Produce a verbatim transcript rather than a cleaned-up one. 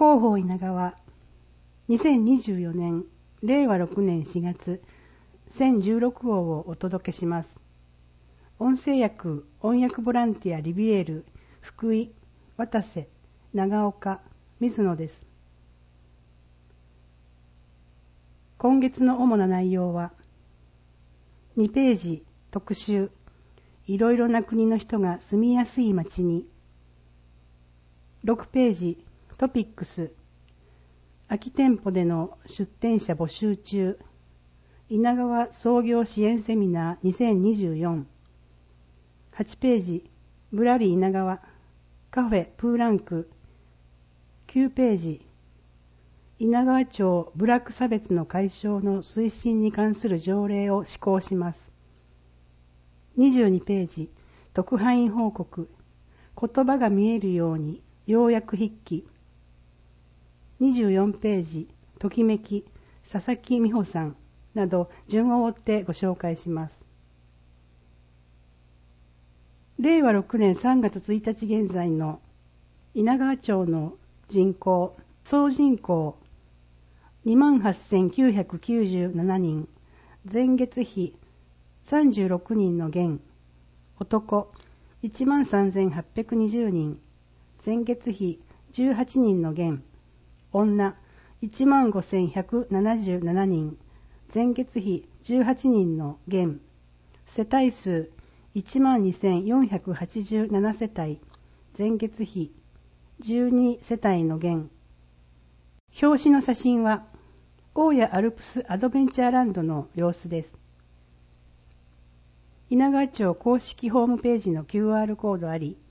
広報稲川にせんにじゅうよねんれいわろくねんしがつせんじゅうろくごうをお届けします。音声訳、音訳ボランティアリビエール、福井、渡瀬、長岡、水野です。今月の主な内容はにページ特集、いろいろな国の人が住みやすい街に。ろくページトピックス、空き店舗での出店者募集中、稲川創業支援セミナーにせんにじゅうよん。はちページぶらり稲川カフェプーランク。きゅうページ稲川町部落差別の解消の推進に関する条例を施行します。にじゅうにページ特派員報告、言葉が見えるように要約筆記。にじゅうよんページときめき佐々木美穂さんなど順を追ってご紹介します。れいわろくねんさんがつついたち現在の稲川町の人口、総人口 にまんはっせんきゅうひゃくきゅうじゅうななにん、前月比さんじゅうろくにんの減、男いちまんさんぜんはっぴゃくにじゅうにん、前月比じゅうはちにんの減、女いちまんごせんひゃくななじゅうななにん、前月比じゅうはちにんの減、世帯数いちまんにせんよんひゃくはちじゅうななせたい、前月比じゅうにせたいの減。表紙の写真は大谷アルプスアドベンチャーランドの様子です。稲川町公式ホームページの キューアール コードあり、